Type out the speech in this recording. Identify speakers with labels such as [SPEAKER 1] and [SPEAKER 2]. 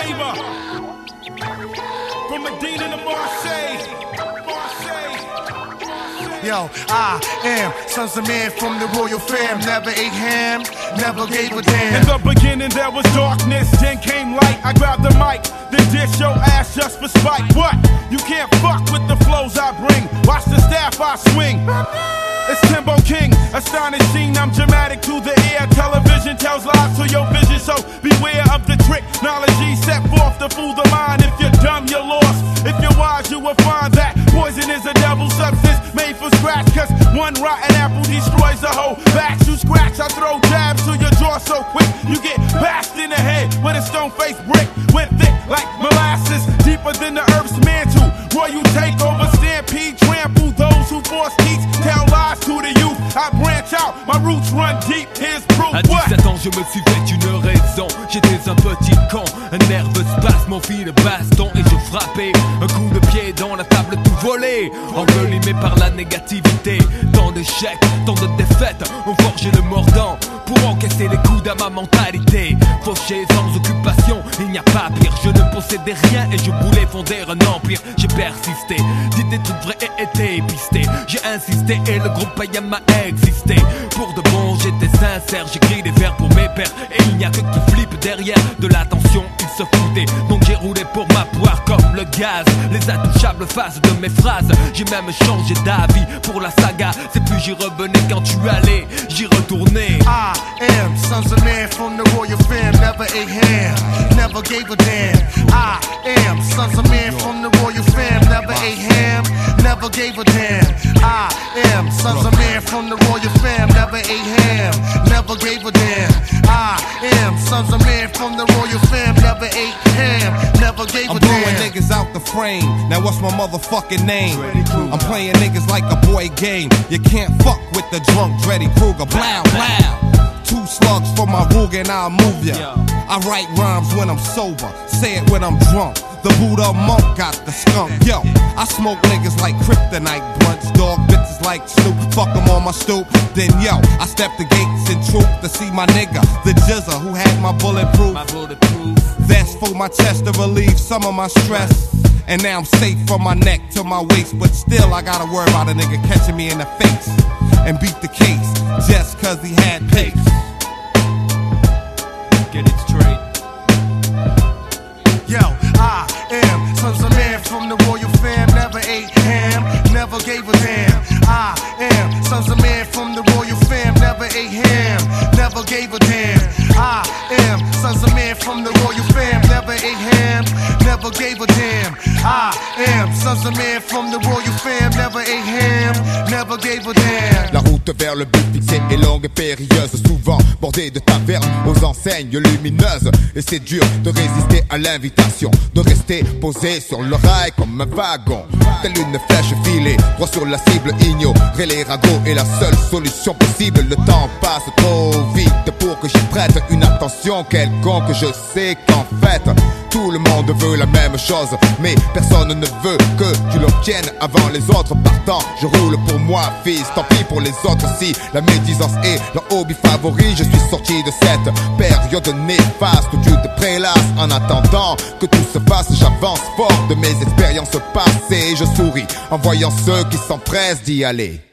[SPEAKER 1] flavor. From Medina to Marseille.
[SPEAKER 2] Yo, I am sons of man from the royal fam. Never ate ham, never gave a damn.
[SPEAKER 1] In the beginning there was darkness, then came light. I grabbed the mic, then dish your ass just for spite. What? You can't fuck with the flows I bring. Watch the staff I swing. It's Timbo King, astonishing, I'm dramatic to the ear. Television tells lies to your vision, so beware of the trick. Knowledge set forth to fool the mind. If you're dumb, you're lost. If you're wise, you will find that poison is a devil substance made for scratch. Cause one rotten apple destroys the whole batch. You scratch, I throw jabs to your jaw so quick. You get bashed in the head with a stone-faced brick. Went thick like molasses, deeper than the earth's mantle. Royal takeover, stampede, trample those who force teach. Tell lies to the youth, I branch out, my roots run deep, here's proof.
[SPEAKER 3] À 17 ans je me suis fait une raison. J'étais un petit con, un nerveux spasme, on fit le baston et je frappais. Un coup de pied dans la table tout volé, envelimé par la négativité. Tant d'échecs, tant de défaites, on forgeait le mordant pour encaisser les coups à ma mentalité. Fauché sans occupation, il n'y a pas pire. Je ne possédais rien et je voulais fonder un empire. J'ai persisté, dit des trucs vrais et été pisté. J'ai insisté et le groupe païen m'a existé. Pour de bon j'étais sincère, j'écris des vers pour mes pères. Et il n'y a que qui flippe derrière de l'attention, ils se foutaient. Donc j'ai roulé pour ma poire comme le gaz. Les intouchables faces de mes phrases. J'ai même changé d'avis pour la saga. C'est plus j'y revenais quand tu allais, j'y retournais.
[SPEAKER 2] I am sons of man from the royal fam. Never ate ham, never gave a damn. I am sons of man from the royal fam. Never ate ham, never gave a damn. I am sons of man from the royal fam. Never ate ham, never gave a damn. I am sons of man from the royal fam. Never ate ham, never gave a damn.
[SPEAKER 4] I'm blowing niggas out the frame. Now what's my motherfucking name? I'm playing niggas like a boy game. You can't fuck with the drunk Dreddy Kruger. Blow, blow. 2 slugs for my Ruger and I'll move ya. I write rhymes when I'm sober, say it when I'm drunk. The Buddha monk got the skunk. Yo, I smoke niggas like kryptonite blunts. Dog bitches like Snoop, fuck 'em on my stoop. Then yo, I step the gates in troop to see my nigga, the Jizza, who had my bulletproof vest for my chest to relieve some of my stress. And now I'm safe from my neck to my waist. But still I gotta worry about a nigga catching me in the face and beat the case just cause he had pace.
[SPEAKER 3] Get it straight.
[SPEAKER 2] Yo, I am sons of man from the royal fam. Never ate ham, never gave a damn. I am sons of man from the royal fam. Never ate ham, never gave a damn. I am sons of man from the royal fam. Never ate ham, never gave a damn. I am sons of man from the royal fam. Never ate ham, never gave a damn.
[SPEAKER 5] La route vers le but fixé est longue et périlleuse, souvent bordée de tavernes aux enseignes lumineuses. Et c'est dur de résister à l'invitation, de rester posé sur le rail comme un wagon. Telle une flèche filée, droit sur la cible, ignorer les ragots est la seule solution possible. Le temps passe trop vite pour que j'y prête une attention quelconque. Je sais qu'en fait, tout le monde veut la même chose, mais personne ne veut que tu l'obtiennes avant les autres. Partant, je roule pour moi, fils, tant pis pour les autres. Si la médisance est leur hobby favori, je suis sorti de cette période néfaste où tu te prélasses. En attendant que tout se fasse, j'avance fort de mes expériences passées. Je souris en voyant ceux qui s'empressent d'y aller.